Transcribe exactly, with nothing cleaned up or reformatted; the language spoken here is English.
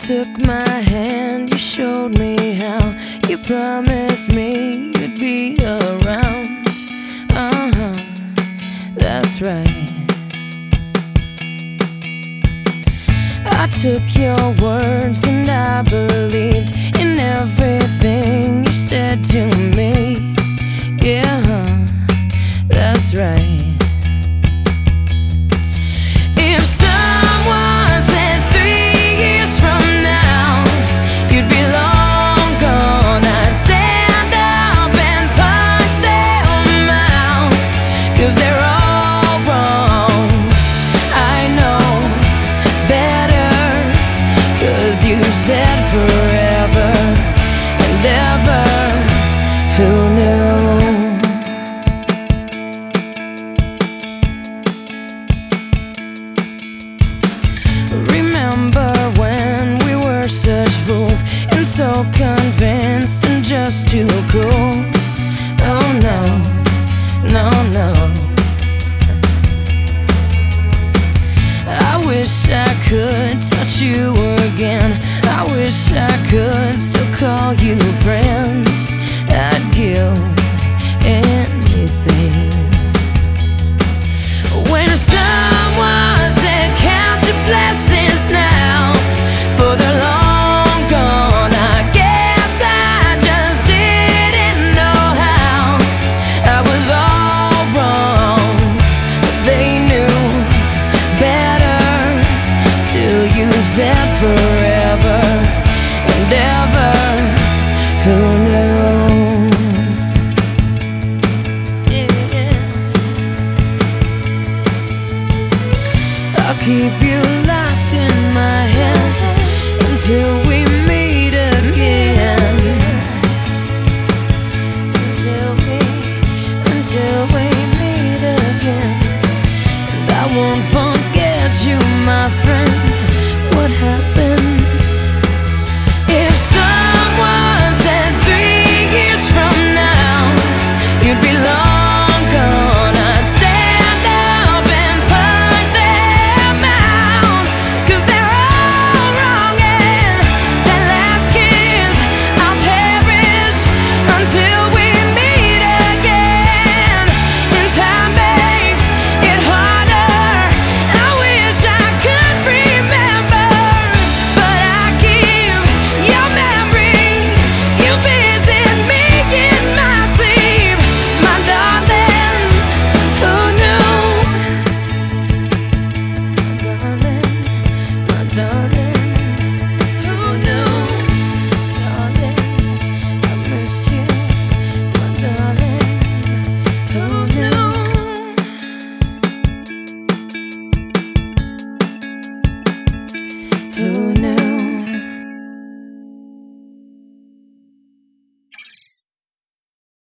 took my hand, you showed me how. You promised me you'd be around. Uh-huh, that's right. I took your words and I believed in everything you said to me. Yeah, that's right. If someone said three years from now you'd be long gone, I'd stand up and punch them out, 'cause they're all wrong. I know better, 'cause you said forever and ever. Who knew? Remember when we were such fools and so convinced and just too cool? Oh no, no, no. I wish I could touch you again. I wish I could still call you friend. I'd give anything. When someone said count your blessings now, for they're long gone, I guess I just didn't know how. I was all wrong, they knew better. Still you said forever and ever. Who knew? I'll keep you locked in my head until we meet again. Until we, until we meet again. And I won't forget you, my friend. What happened?